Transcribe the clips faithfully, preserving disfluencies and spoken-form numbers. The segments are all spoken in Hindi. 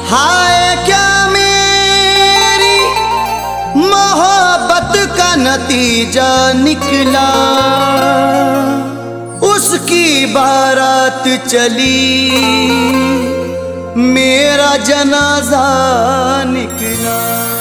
हाय क्या मेरी मोहब्बत का नतीजा निकला, उसकी बारात चली मेरा जनाजा निकला।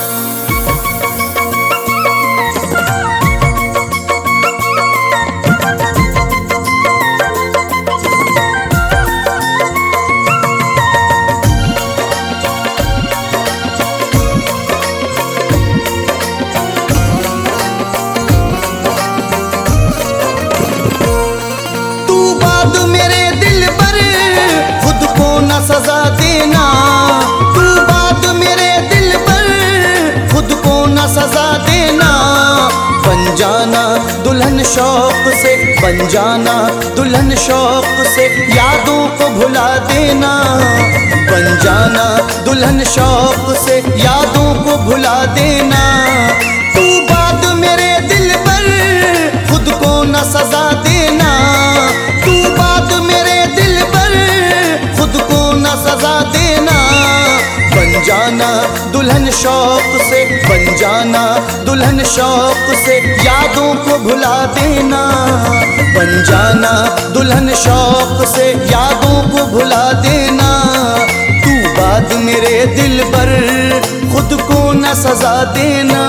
सजा देना तू बात मेरे दिल पर, खुद को न सजा देना। बन जाना दुल्हन शौक से, बन जाना दुल्हन शौक से, यादों को भुला देना। बन जाना दुल्हन शौक से, यादों को भुला देना। तू बात मेरे दिल पर, खुद को न सजा देना। तू बात मेरे दिल पर, खुद को न सजा देना। बन जाना दुल्हन शौक से, बन जाना दुल्हन शौक से, यादों को भुला देना। बन जाना दुल्हन शौक से, यादों को भुला देना। तू बात मेरे दिल पर, खुद को न सजा देना।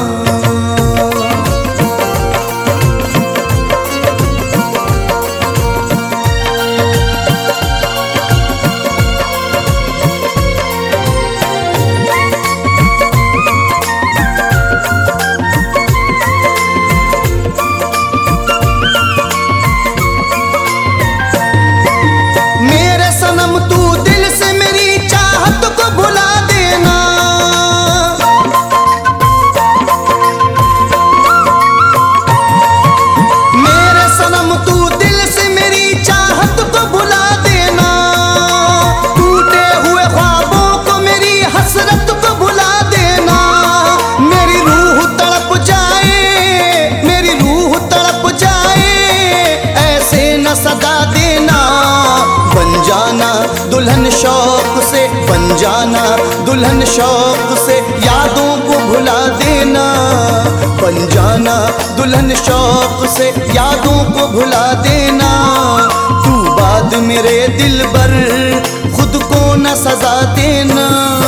दुल्हन शौक से, बन जाना दुल्हन शौक से, यादों को भुला देना। बन जाना दुल्हन शौक से, यादों को भुला देना। तू बात मेरे दिल पर, खुद को न सजा देना।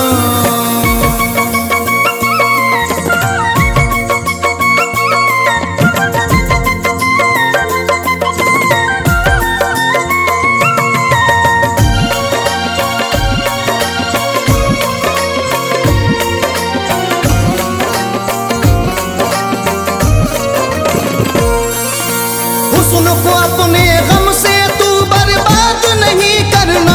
को अपने गम से तू बर्बाद नहीं करना।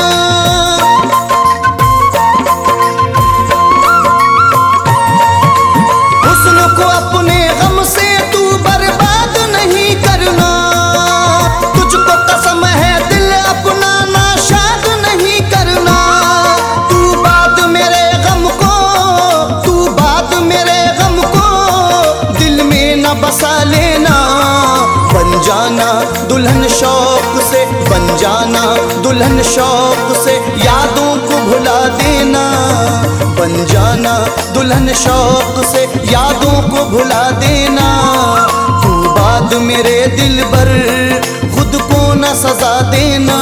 हुस्न को अपने गम से तू बर्बाद नहीं करना। तुझको कसम है दिल अपना नाशाद नहीं करना। तू बात मेरे गम को, तू बात मेरे गम को दिल में न बसा लेना। बन जाना दुल्हन शौक से, बन जाना दुल्हन शौक से, यादों को भुला देना। बन जाना दुल्हन शौक से, यादों को भुला देना। तू बात मेरे दिल पर, खुद को न सजा देना।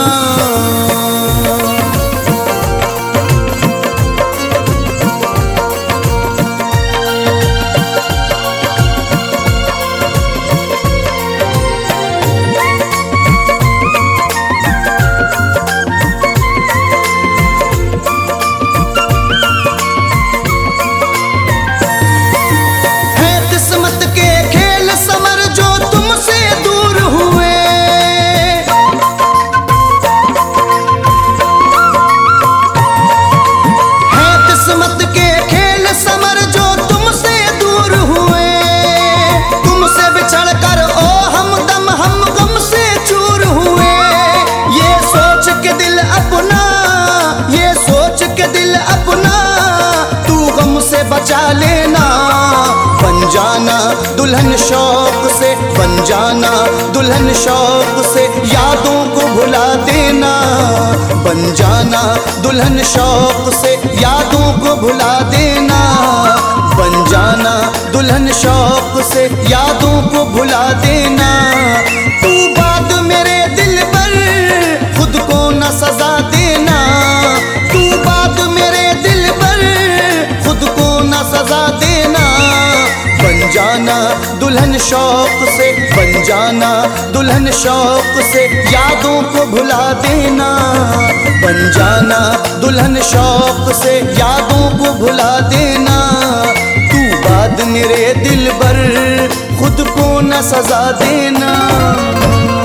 बचा लेना। बन जाना दुल्हन शौक से, बन जाना दुल्हन शौक से, यादों को भुला देना। बन जाना दुल्हन शौक से, यादों को भुला देना। बन जाना दुल्हन शौक से, यादों को भुला देना। तू बात मेरे दिल पर खुद को न सजा देना। तू बात मेरे दिल पर खुद को न सजा देना। बन जाना दुल्हन शौक से, बन जाना दुल्हन शौक से, यादों को भुला देना। बन जाना दुल्हन शौक से, यादों को भुला देना। तू बात मेरे दिल पर खुद को न सजा देना।